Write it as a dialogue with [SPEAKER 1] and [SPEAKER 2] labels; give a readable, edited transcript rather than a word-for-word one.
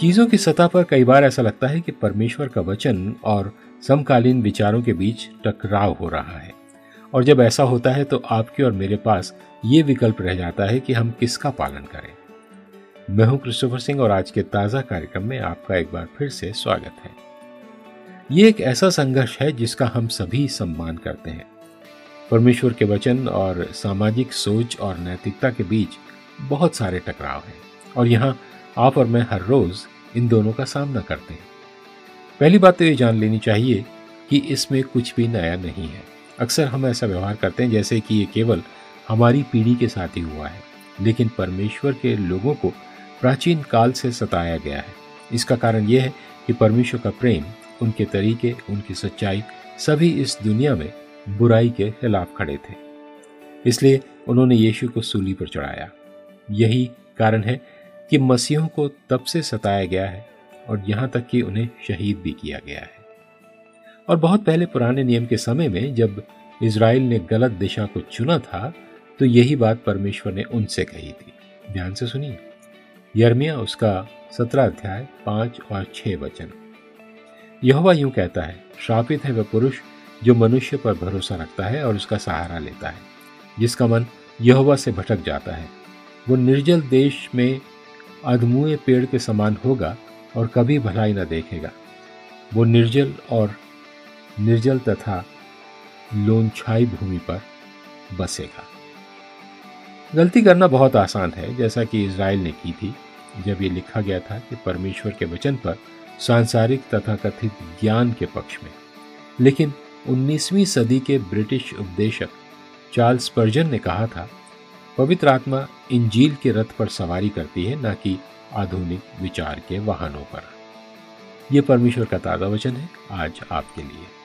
[SPEAKER 1] चीजों की सतह पर कई बार ऐसा लगता है कि परमेश्वर का वचन और समकालीन विचारों के बीच टकराव हो रहा है, और जब ऐसा होता है तो आपके और मेरे पास ये विकल्प रह जाता है कि हम किसका पालन करें। मैं हूं क्रिस्टोफर सिंह और आज के ताजा कार्यक्रम में आपका एक बार फिर से स्वागत है। ये एक ऐसा संघर्ष है जिसका हम सभी सम्मान करते हैं। परमेश्वर के वचन और सामाजिक सोच और नैतिकता के बीच बहुत सारे टकराव हैं, और यहाँ आप और मैं हर रोज इन दोनों का सामना करते हैं। पहली बात तो ये जान लेनी चाहिए कि इसमें कुछ भी नया नहीं है। अक्सर हम ऐसा व्यवहार करते हैं जैसे कि ये केवल हमारी पीढ़ी के साथ ही हुआ है, लेकिन परमेश्वर के लोगों को प्राचीन काल से सताया गया है। इसका कारण यह है कि परमेश्वर का प्रेम, उनके तरीके, उनकी सच्चाई सभी इस दुनिया में बुराई के खिलाफ खड़े थे। इसलिए उन्होंने यीशु को सूली पर चढ़ाया। यही कारण है कि मसीहों को तब से सताया गया है और यहाँ तक कि उन्हें शहीद भी किया गया है। और बहुत पहले पुराने नियम के समय में जब इज़राइल ने गलत दिशा को चुना था तो यही बात परमेश्वर ने उनसे कही थी। ध्यान से सुनिए, यिर्मयाह उसका 17 अध्याय 5 और 6 वचन। यहोवा यूं कहता है, श्रापित है वह पुरुष जो मनुष्य पर भरोसा रखता है और उसका सहारा लेता है, जिसका मन यहोवा से भटक जाता है। वो निर्जल देश में अधमुए पेड़ के समान होगा और कभी भलाई न देखेगा। वो निर्जल तथा लोनछाई भूमि पर बसेगा। गलती करना बहुत आसान है, जैसा कि इज़राइल ने की थी जब ये लिखा गया था कि परमेश्वर के वचन पर सांसारिक तथा कथित ज्ञान के पक्ष में। लेकिन 19वीं सदी के ब्रिटिश उपदेशक चार्ल्स स्पर्जन ने कहा था, पवित्र आत्मा इंजील के रथ पर सवारी करती है, न कि आधुनिक विचार के वाहनों पर। यह परमेश्वर का ताज़ा वचन है आज आपके लिए।